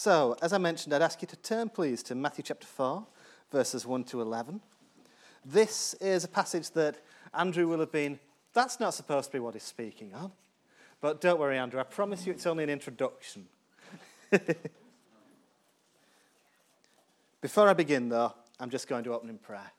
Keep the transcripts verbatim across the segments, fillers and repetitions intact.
So, as I mentioned, I'd ask you to turn, please, to Matthew chapter four, verses one to eleven. This is a passage that Andrew will have been, that's not supposed to be what he's speaking on. But don't worry, Andrew, I promise you it's only an introduction. Before I begin, though, I'm just going to open in prayer.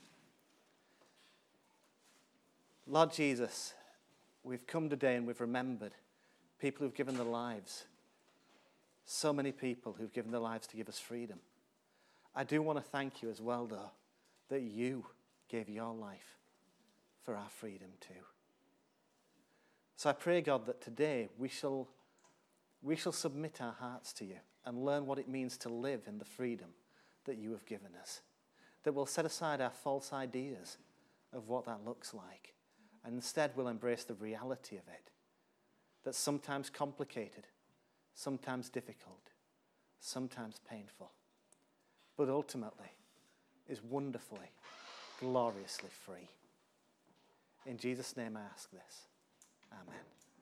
Lord Jesus, we've come today and we've remembered people who've given their lives. So many people who've given their lives to give us freedom. I do want to thank you as well, though, that you gave your life for our freedom too. So I pray, God, that today we shall, we shall submit our hearts to you and learn what it means to live in the freedom that you have given us. That we'll set aside our false ideas of what that looks like, and instead we'll embrace the reality of it. That's sometimes complicated, sometimes difficult, sometimes painful, but ultimately is wonderfully, gloriously free. In Jesus' name I ask this. Amen.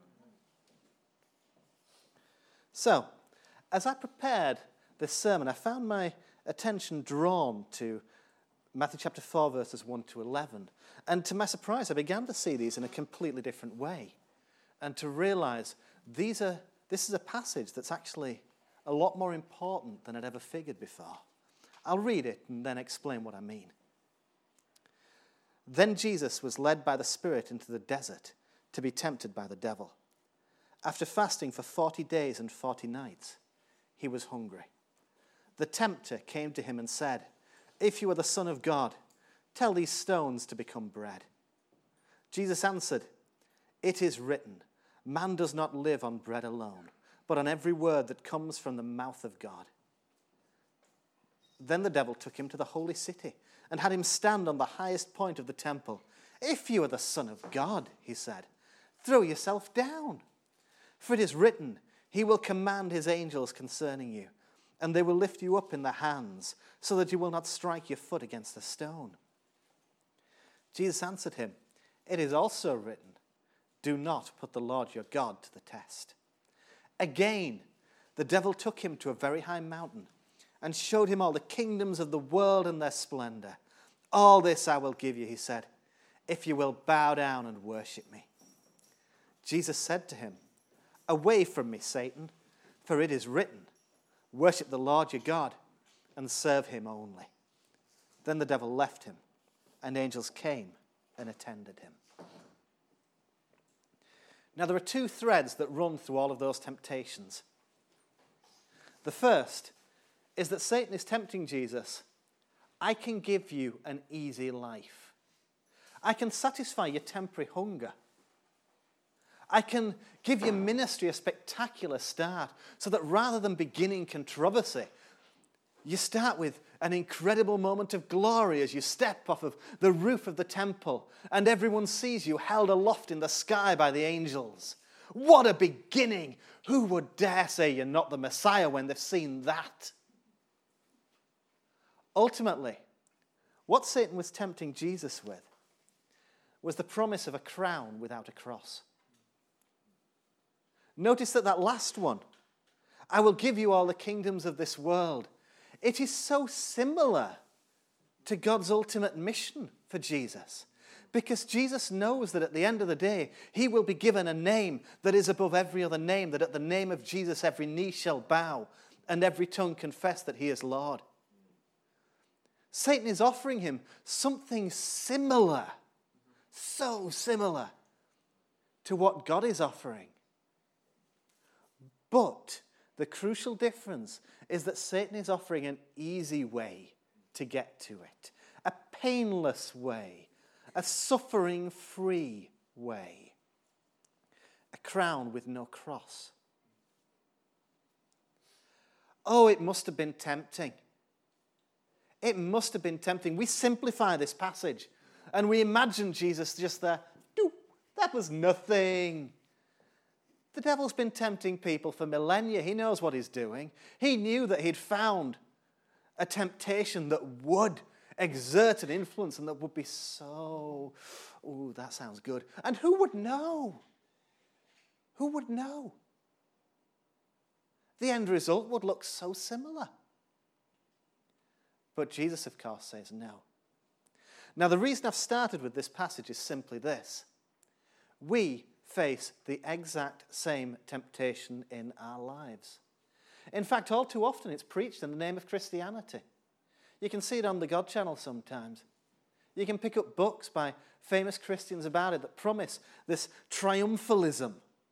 So, as I prepared this sermon, I found my attention drawn to Matthew chapter four, verses one to eleven. And to my surprise, I began to see these in a completely different way. And to realize these are this is a passage that's actually a lot more important than I'd ever figured before. I'll read it and then explain what I mean. Then Jesus was led by the Spirit into the desert to be tempted by the devil. After fasting for forty days and forty nights, he was hungry. The tempter came to him and said, "If you are the Son of God, tell these stones to become bread." Jesus answered, "It is written, man does not live on bread alone, but on every word that comes from the mouth of God." Then the devil took him to the holy city and had him stand on the highest point of the temple. "If you are the Son of God," he said, "throw yourself down. For it is written, he will command his angels concerning you, and they will lift you up in their hands, so that you will not strike your foot against a stone." Jesus answered him, "It is also written, do not put the Lord your God to the test." Again, the devil took him to a very high mountain and showed him all the kingdoms of the world and their splendor. "All this I will give you," he said, "if you will bow down and worship me." Jesus said to him, "Away from me, Satan, for it is written, worship the Lord your God and serve him only." Then the devil left him, and angels came and attended him. Now there are two threads that run through all of those temptations. The first is that Satan is tempting Jesus. I can give you an easy life. I can satisfy your temporary hunger. I can give your ministry a spectacular start so that rather than beginning controversy, you start with an incredible moment of glory as you step off of the roof of the temple and everyone sees you held aloft in the sky by the angels. What a beginning! Who would dare say you're not the Messiah when they've seen that? Ultimately, what Satan was tempting Jesus with was the promise of a crown without a cross. Notice that that last one, I will give you all the kingdoms of this world. It is so similar to God's ultimate mission for Jesus, because Jesus knows that at the end of the day, he will be given a name that is above every other name, that at the name of Jesus every knee shall bow and every tongue confess that he is Lord. Satan is offering him something similar, so similar to what God is offering. But the crucial difference is that Satan is offering an easy way to get to it, a painless way, a suffering-free way, a crown with no cross. Oh, it must have been tempting. It must have been tempting. We simplify this passage and we imagine Jesus just there, Doop, that was nothing. The devil's been tempting people for millennia. He knows what he's doing. He knew that he'd found a temptation that would exert an influence and that would be so, oh, that sounds good. And who would know? Who would know? The end result would look so similar. But Jesus, of course, says no. Now, the reason I've started with this passage is simply this. We face the exact same temptation in our lives. In fact, all too often it's preached in the name of Christianity. You can see it on the God Channel sometimes. You can pick up books by famous Christians about it that promise this triumphalism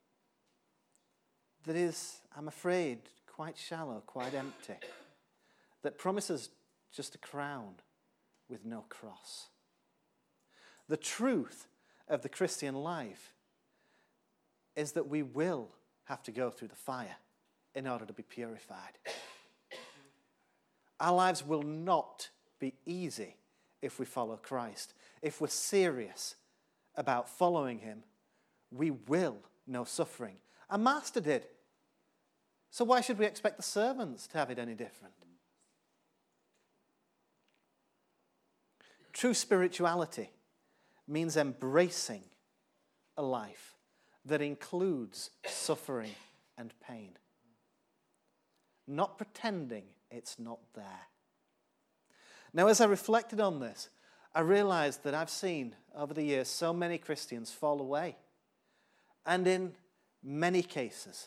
that is, I'm afraid, quite shallow, quite empty, that promises just a crown with no cross. The truth of the Christian life is that we will have to go through the fire in order to be purified. Our lives will not be easy if we follow Christ. If we're serious about following him, we will know suffering. Our master did. So why should we expect the servants to have it any different? True spirituality means embracing a life that includes suffering and pain. Not pretending it's not there. Now, as I reflected on this, I realized that I've seen over the years so many Christians fall away. And in many cases,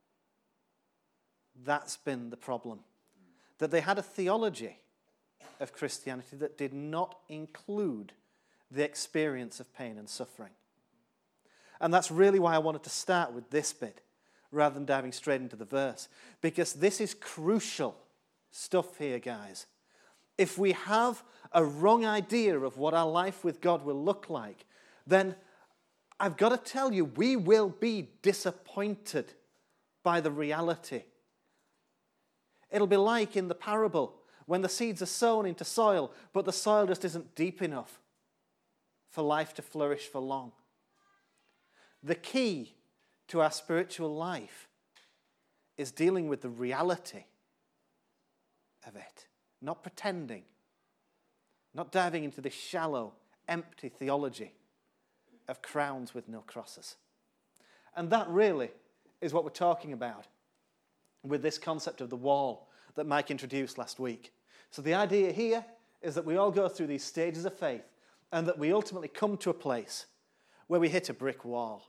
that's been the problem. That they had a theology of Christianity that did not include the experience of pain and suffering. And that's really why I wanted to start with this bit, rather than diving straight into the verse. Because this is crucial stuff here, guys. If we have a wrong idea of what our life with God will look like, then I've got to tell you, we will be disappointed by the reality. It'll be like in the parable when the seeds are sown into soil, but the soil just isn't deep enough for life to flourish for long. The key to our spiritual life is dealing with the reality of it, not pretending, not diving into this shallow, empty theology of crowns with no crosses. And that really is what we're talking about with this concept of the wall that Mike introduced last week. So the idea here is that we all go through these stages of faith and that we ultimately come to a place where we hit a brick wall,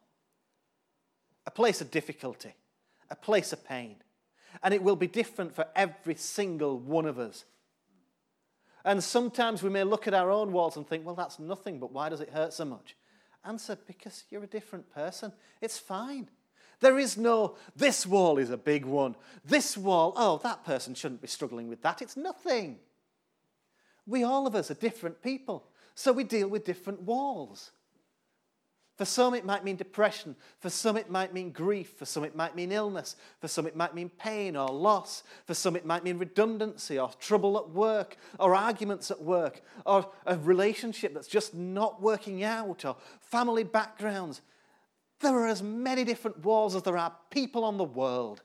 a place of difficulty, a place of pain. And it will be different for every single one of us. And sometimes we may look at our own walls and think, well, that's nothing, but why does it hurt so much? Answer, because you're a different person. It's fine. There is no, this wall is a big one. This wall, oh, that person shouldn't be struggling with that. It's nothing. We, all of us, are different people. So we deal with different walls. For some it might mean depression. For some it might mean grief. For some it might mean illness. For some it might mean pain or loss. For some it might mean redundancy or trouble at work or arguments at work or a relationship that's just not working out or family backgrounds. There are as many different walls as there are people on the world.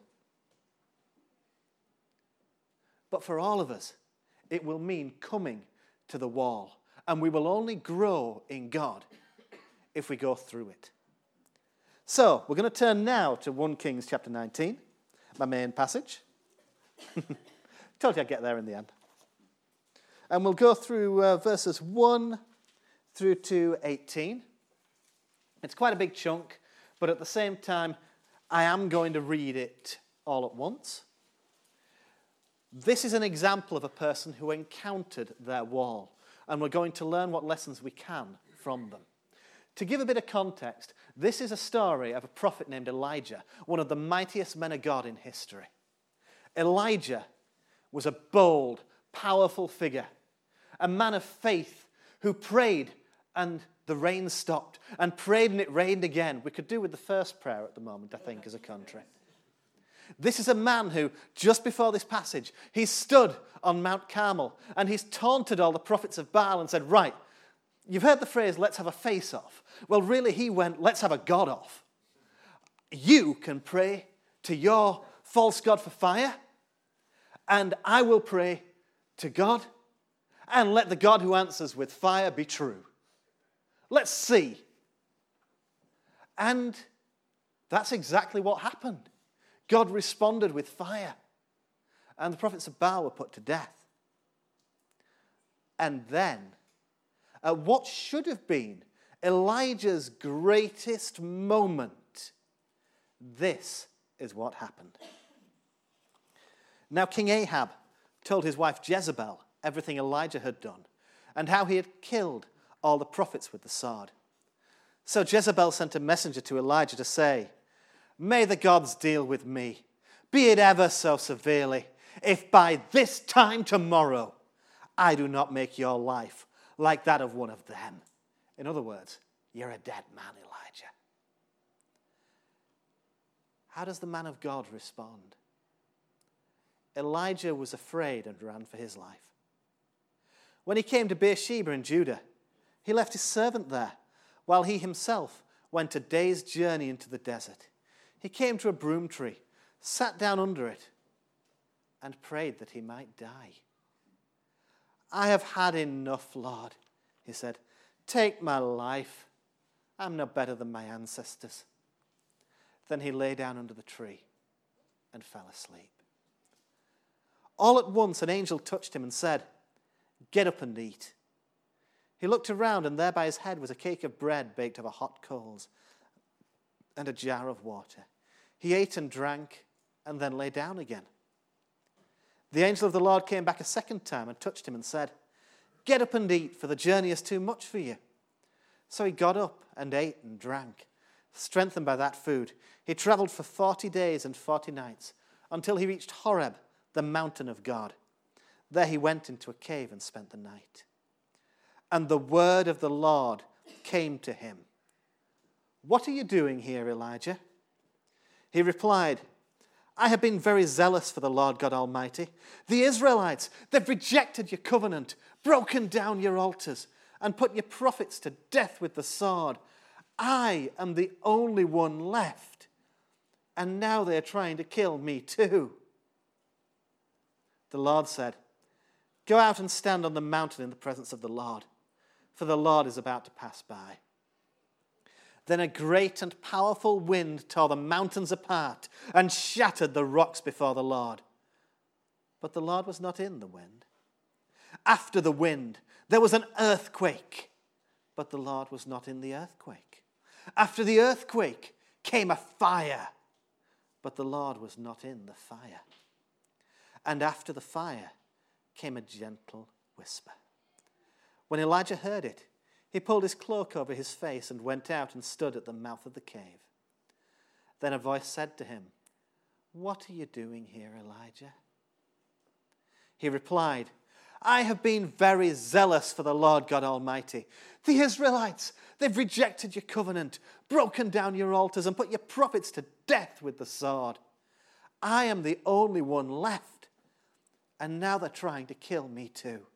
But for all of us, it will mean coming to the wall. And we will only grow in God if we go through it. So, we're going to turn now to First Kings chapter nineteen, my main passage. Told you I'd get there in the end. And we'll go through uh, verses one through to eighteen. It's quite a big chunk, but at the same time, I am going to read it all at once. This is an example of a person who encountered their wall, and we're going to learn what lessons we can from them. To give a bit of context, this is a story of a prophet named Elijah, one of the mightiest men of God in history. Elijah was a bold, powerful figure, a man of faith who prayed and the rain stopped, and prayed and it rained again. We could do with the first prayer at the moment, I think, as a country. This is a man who, just before this passage, he stood on Mount Carmel and he's taunted all the prophets of Baal and said, right, you've heard the phrase, let's have a face-off. Well, really, he went, let's have a God-off. You can pray to your false god for fire, and I will pray to God, and let the God who answers with fire be true. Let's see. And that's exactly what happened. God responded with fire, and the prophets of Baal were put to death. And then, at what should have been Elijah's greatest moment, this is what happened. Now King Ahab told his wife Jezebel everything Elijah had done and how he had killed all the prophets with the sword. So Jezebel sent a messenger to Elijah to say, "May the gods deal with me, be it ever so severely, if by this time tomorrow I do not make your life like that of one of them." In other words, you're a dead man, Elijah. How does the man of God respond? Elijah was afraid and ran for his life. When he came to Beersheba in Judah, he left his servant there, while he himself went a day's journey into the desert. He came to a broom tree, sat down under it, and prayed that he might die. "I have had enough, Lord," he said. "Take my life. I'm no better than my ancestors." Then he lay down under the tree and fell asleep. All at once an angel touched him and said, "Get up and eat." He looked around, and there by his head was a cake of bread baked over hot coals and a jar of water. He ate and drank and then lay down again. The angel of the Lord came back a second time and touched him and said, "Get up and eat, for the journey is too much for you." So he got up and ate and drank. Strengthened by that food, he traveled for forty days and forty nights until he reached Horeb, the mountain of God. There he went into a cave and spent the night. And the word of the Lord came to him. "What are you doing here, Elijah?" He replied, "I have been very zealous for the Lord God Almighty. The Israelites, they've rejected your covenant, broken down your altars, and put your prophets to death with the sword. I am the only one left, and now they are trying to kill me too." The Lord said, "Go out and stand on the mountain in the presence of the Lord, for the Lord is about to pass by." Then a great and powerful wind tore the mountains apart and shattered the rocks before the Lord. But the Lord was not in the wind. After the wind, there was an earthquake, but the Lord was not in the earthquake. After the earthquake came a fire, but the Lord was not in the fire. And after the fire came a gentle whisper. When Elijah heard it, he pulled his cloak over his face and went out and stood at the mouth of the cave. Then a voice said to him, "What are you doing here, Elijah?" He replied, "I have been very zealous for the Lord God Almighty. The Israelites, they've rejected your covenant, broken down your altars, and put your prophets to death with the sword. I am the only one left, and now they're trying to kill me too."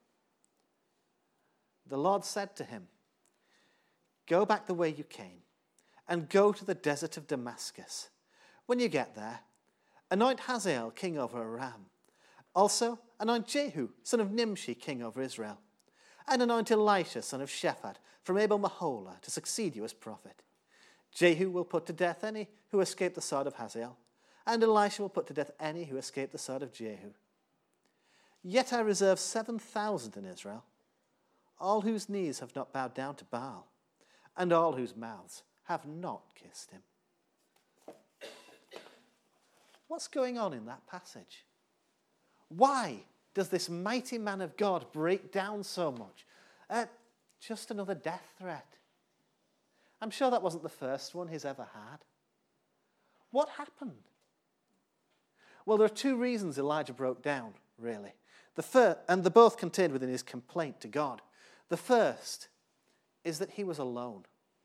The Lord said to him, "Go back the way you came, and go to the desert of Damascus. When you get there, anoint Hazael king over Aram. Also anoint Jehu, son of Nimshi, king over Israel. And anoint Elisha, son of Shaphat, from Abel-Meholah, to succeed you as prophet. Jehu will put to death any who escape the sword of Hazael, and Elisha will put to death any who escape the sword of Jehu. Yet I reserve seven thousand in Israel, all whose knees have not bowed down to Baal, and all whose mouths have not kissed him." What's going on in that passage? Why does this mighty man of God break down so much? Uh, just another death threat. I'm sure that wasn't the first one he's ever had. What happened? Well, there are two reasons Elijah broke down, really. The first, and they're both contained within his complaint to God. The first is that he was alone.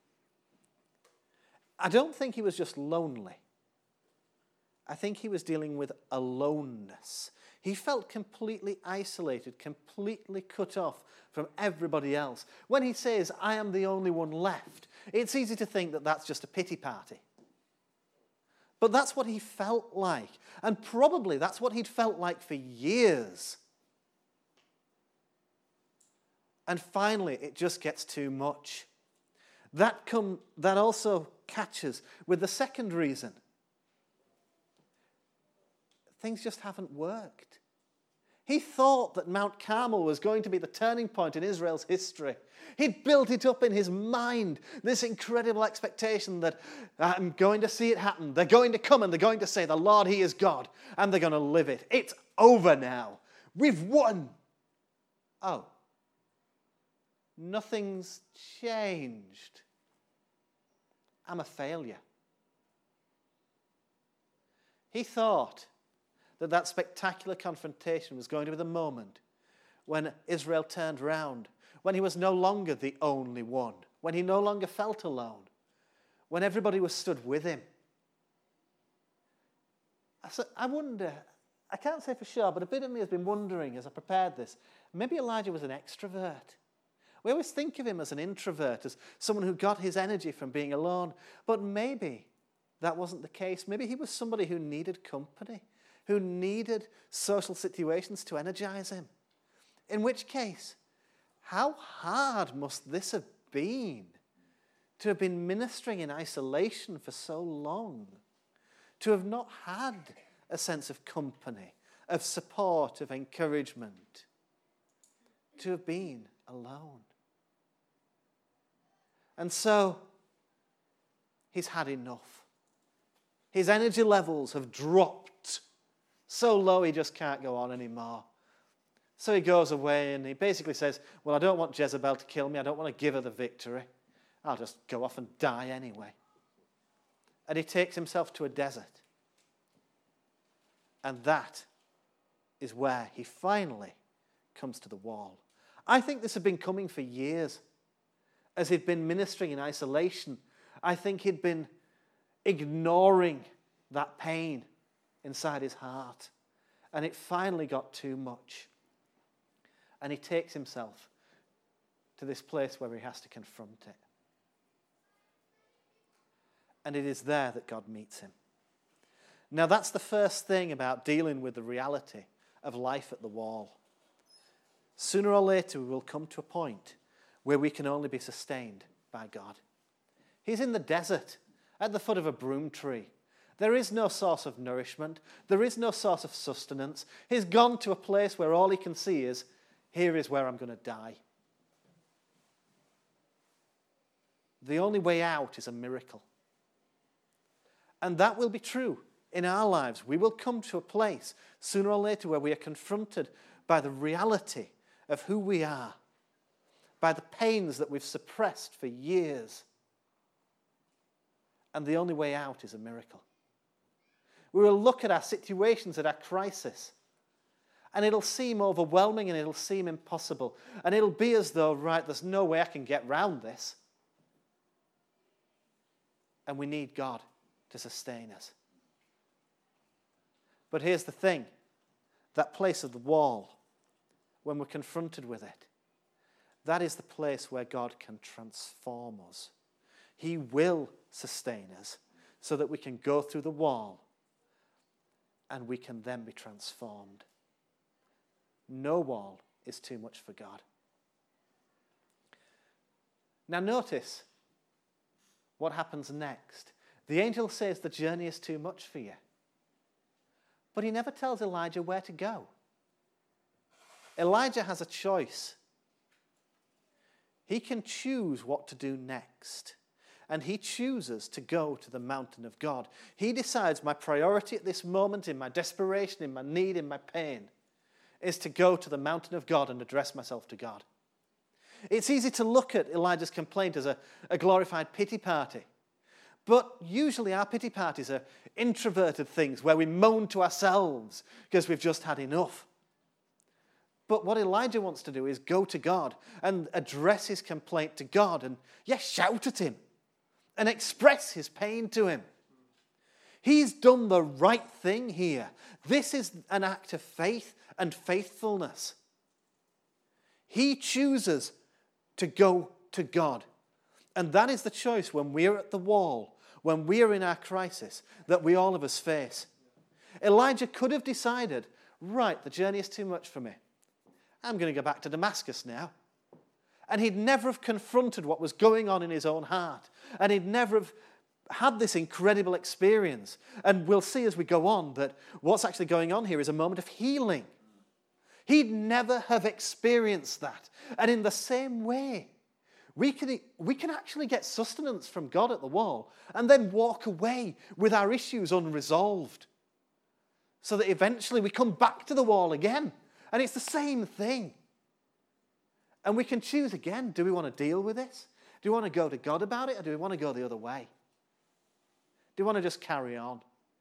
I don't think he was just lonely. I think he was dealing with aloneness. He felt completely isolated, completely cut off from everybody else. When he says, "I am the only one left," it's easy to think that that's just a pity party. But that's what he felt like. And probably that's what he'd felt like for years. And finally, it just gets too much. That, come, that also catches with the second reason. things just haven't worked. He thought that Mount Carmel was going to be the turning point in Israel's history. He'd built it up in his mind, this incredible expectation that I'm going to see it happen. They're going to come and they're going to say, the Lord, he is God, and they're going to live it. It's over now. We've won. Oh, nothing's changed. I'm a failure. He thought that that spectacular confrontation was going to be the moment when Israel turned round, when he was no longer the only one, when he no longer felt alone, when everybody was stood with him. I wonder, I can't say for sure, but a bit of me has been wondering as I prepared this, maybe Elijah was an extrovert. We always think of him as an introvert, as someone who got his energy from being alone, but maybe that wasn't the case. Maybe he was somebody who needed company, who needed social situations to energize him. In which case, how hard must this have been to have been ministering in isolation for so long, to have not had a sense of company, of support, of encouragement, to have been alone. And so, he's had enough. His energy levels have dropped so low he just can't go on anymore. So he goes away and he basically says, well, I don't want Jezebel to kill me. I don't want to give her the victory. I'll just go off and die anyway. And he takes himself to a desert. And that is where he finally comes to the wall. I think this had been coming for years. As he'd been ministering in isolation, I think he'd been ignoring that pain inside his heart. And it finally got too much. And he takes himself to this place where he has to confront it. And it is there that God meets him. Now that's the first thing about dealing with the reality of life at the wall. Sooner or later we will come to a point where we can only be sustained by God. He's in the desert, at the foot of a broom tree. There is no source of nourishment. There is no source of sustenance. He's gone to a place where all he can see is, here is where I'm going to die. The only way out is a miracle. And that will be true in our lives. We will come to a place, sooner or later, where we are confronted by the reality of who we are, by the pains that we've suppressed for years. And the only way out is a miracle. We will look at our situations, at our crisis, and it'll seem overwhelming and it'll seem impossible. And it'll be as though, right, there's no way I can get round this. And we need God to sustain us. But here's the thing. That place of the wall, when we're confronted with it, that is the place where God can transform us. He will sustain us so that we can go through the wall and we can then be transformed. No wall is too much for God. Now notice what happens next. The angel says the journey is too much for you. But he never tells Elijah where to go. Elijah has a choice. He can choose what to do next. And he chooses to go to the mountain of God. He decides my priority at this moment, in my desperation, in my need, in my pain, is to go to the mountain of God and address myself to God. It's easy to look at Elijah's complaint as a, a glorified pity party. But usually our pity parties are introverted things where we moan to ourselves because we've just had enough. But what Elijah wants to do is go to God and address his complaint to God and, yes, shout at him and express his pain to him. He's done the right thing here. This is an act of faith and faithfulness. He chooses to go to God. And that is the choice when we're at the wall, when we're in our crisis, that we all of us face. Elijah could have decided, right, the journey is too much for me. I'm going to go back to Damascus now. And he'd never have confronted what was going on in his own heart. And he'd never have had this incredible experience. And we'll see as we go on that what's actually going on here is a moment of healing. He'd never have experienced that. And in the same way, we can, we can actually get sustenance from God at the wall and then walk away with our issues unresolved. So that eventually we come back to the wall again. And it's the same thing. And we can choose again, do we want to deal with this? Do we want to go to God about it, or do we want to go the other way? Do we want to just carry on?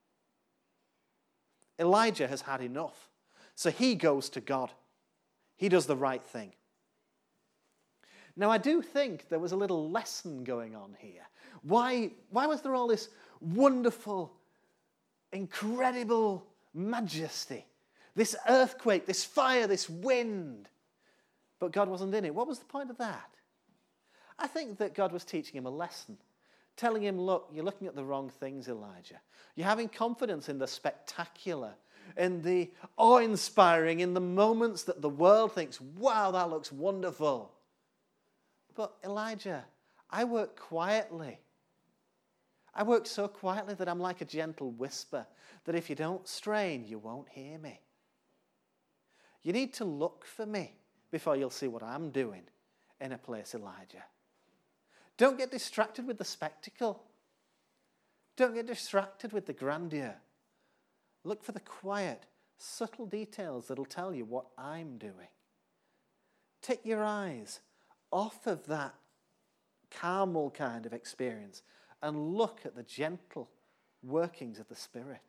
Elijah has had enough. So he goes to God. He does the right thing. Now, I do think there was a little lesson going on here. Why, why was there all this wonderful, incredible majesty? This earthquake, this fire, this wind. But God wasn't in it. What was the point of that? I think that God was teaching him a lesson. Telling him, look, you're looking at the wrong things, Elijah. You're having confidence in the spectacular, in the awe-inspiring, in the moments that the world thinks, wow, that looks wonderful. But Elijah, I work quietly. I work so quietly that I'm like a gentle whisper, that if you don't strain, you won't hear me. You need to look for me before you'll see what I'm doing in a place, Elijah. Don't get distracted with the spectacle. Don't get distracted with the grandeur. Look for the quiet, subtle details that'll tell you what I'm doing. Take your eyes off of that Carmel kind of experience and look at the gentle workings of the Spirit.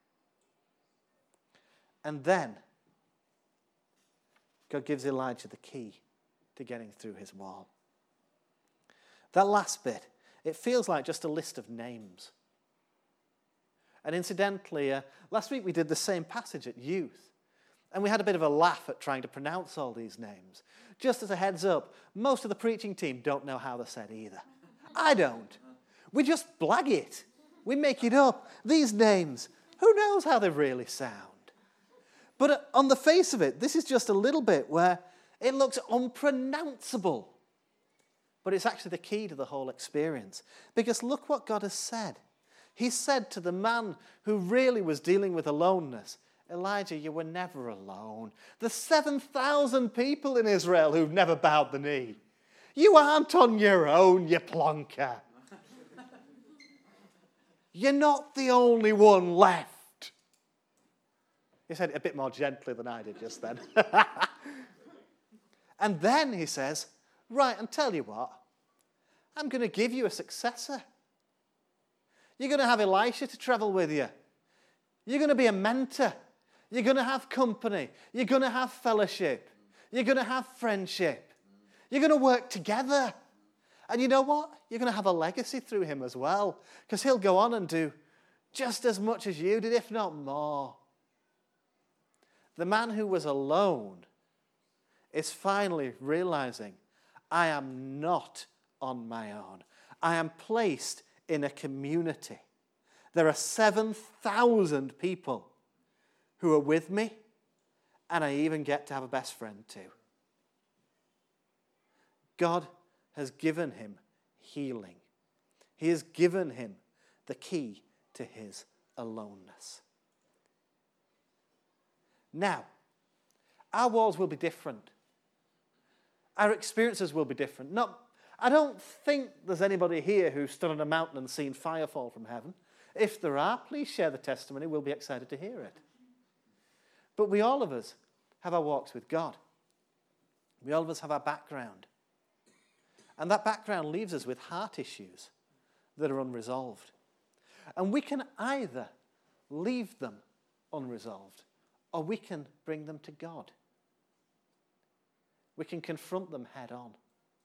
And then God gives Elijah the key to getting through his wall. That last bit, it feels like just a list of names. And incidentally, uh, last week we did the same passage at youth. And we had a bit of a laugh at trying to pronounce all these names. Just as a heads up, most of the preaching team don't know how they're said either. I don't. We just blag it. We make it up. These names, who knows how they really sound? But on the face of it, this is just a little bit where it looks unpronounceable. But it's actually the key to the whole experience. Because look what God has said. He said to the man who really was dealing with aloneness, Elijah, you were never alone. There's seven thousand people in Israel who've never bowed the knee. You aren't on your own, you plonker. You're not the only one left. He said it a bit more gently than I did just then. And then he says, right, and tell you what, I'm going to give you a successor. You're going to have Elisha to travel with you. You're going to be a mentor. You're going to have company. You're going to have fellowship. You're going to have friendship. You're going to work together. And you know what? You're going to have a legacy through him as well, because he'll go on and do just as much as you did, if not more. The man who was alone is finally realizing, I am not on my own. I am placed in a community. There are seven thousand people who are with me, and I even get to have a best friend too. God has given him healing. He has given him the key to his aloneness. Now, our walls will be different. Our experiences will be different. Not, I don't think there's anybody here who's stood on a mountain and seen fire fall from heaven. If there are, please share the testimony. We'll be excited to hear it. But we all of us have our walks with God. We all of us have our background. And that background leaves us with heart issues that are unresolved. And we can either leave them unresolved, or we can bring them to God. We can confront them head on.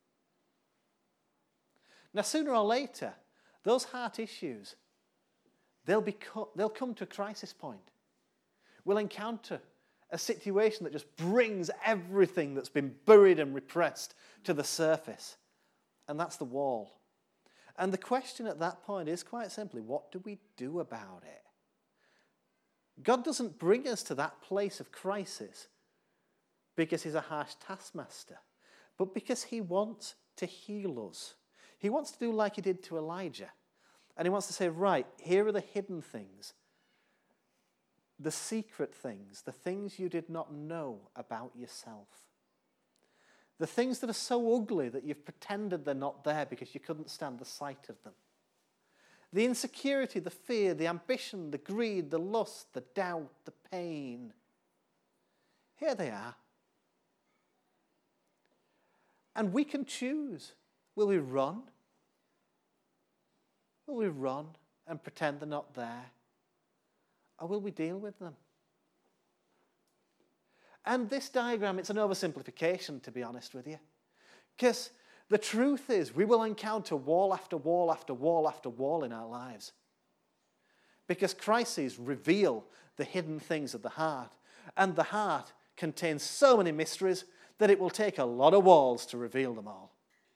Now, sooner or later, those heart issues, they'll, be co- they'll come to a crisis point. We'll encounter a situation that just brings everything that's been buried and repressed to the surface. And that's the wall. And the question at that point is quite simply, what do we do about it? God doesn't bring us to that place of crisis because he's a harsh taskmaster, but because he wants to heal us. He wants to do like he did to Elijah. And he wants to say, right, here are the hidden things, the secret things, the things you did not know about yourself. The things that are so ugly that you've pretended they're not there because you couldn't stand the sight of them. The insecurity, the fear, the ambition, the greed, the lust, the doubt, the pain. Here they are. And we can choose. Will we run? Will we run and pretend they're not there? Or will we deal with them? And this diagram, it's an oversimplification, to be honest with you. Because the truth is, we will encounter wall after wall after wall after wall in our lives. Because crises reveal the hidden things of the heart. And the heart contains so many mysteries that it will take a lot of walls to reveal them all.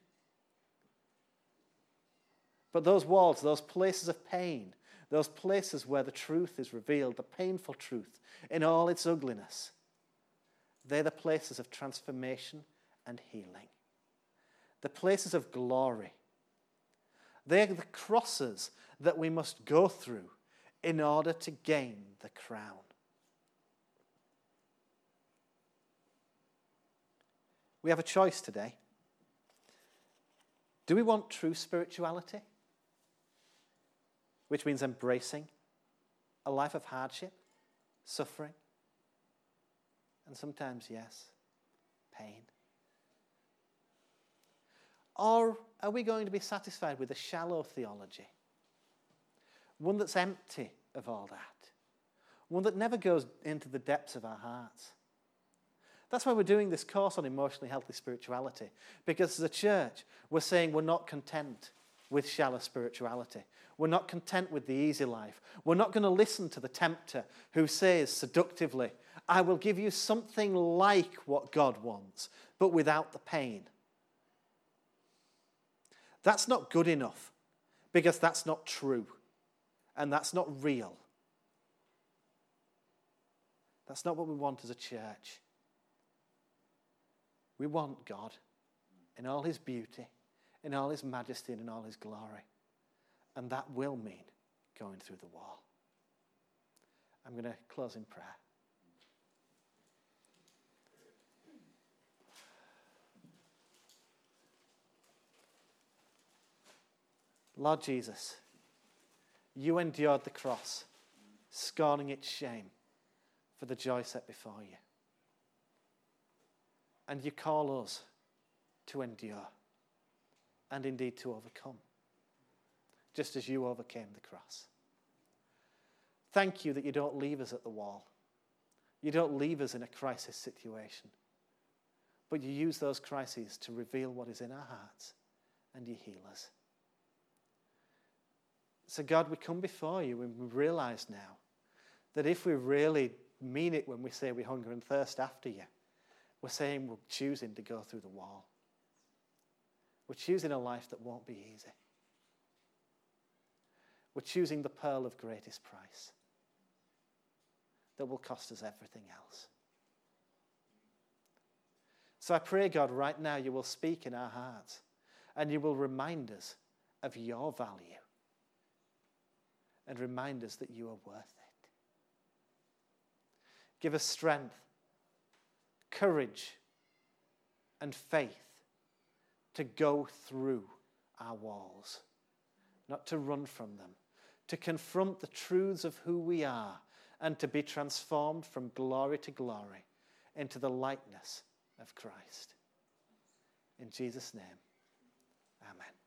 But those walls, those places of pain, those places where the truth is revealed, the painful truth in all its ugliness, they're the places of transformation and healing. The places of glory. They're the crosses that we must go through in order to gain the crown. We have a choice today. Do we want true spirituality? Which means embracing a life of hardship, suffering, and sometimes, yes, pain. Or are we going to be satisfied with a shallow theology? One that's empty of all that. One that never goes into the depths of our hearts. That's why we're doing this course on emotionally healthy spirituality. Because as a church, we're saying we're not content with shallow spirituality. We're not content with the easy life. We're not going to listen to the tempter who says seductively, I will give you something like what God wants, but without the pain. That's not good enough, because that's not true, and that's not real. That's not what we want as a church. We want God in all his beauty, in all his majesty, and in all his glory. And that will mean going through the wall. I'm going to close in prayer. Lord Jesus, you endured the cross, scorning its shame for the joy set before you. And you call us to endure and indeed to overcome, just as you overcame the cross. Thank you that you don't leave us at the wall. You don't leave us in a crisis situation, but you use those crises to reveal what is in our hearts, and you heal us. So God, we come before you and we realize now that if we really mean it when we say we hunger and thirst after you, we're saying we're choosing to go through the wall. We're choosing a life that won't be easy. We're choosing the pearl of greatest price that will cost us everything else. So I pray, God, right now you will speak in our hearts and you will remind us of your value and remind us that you are worth it. Give us strength, courage, and faith to go through our walls, not to run from them, to confront the truths of who we are and to be transformed from glory to glory into the likeness of Christ. In Jesus' name, amen.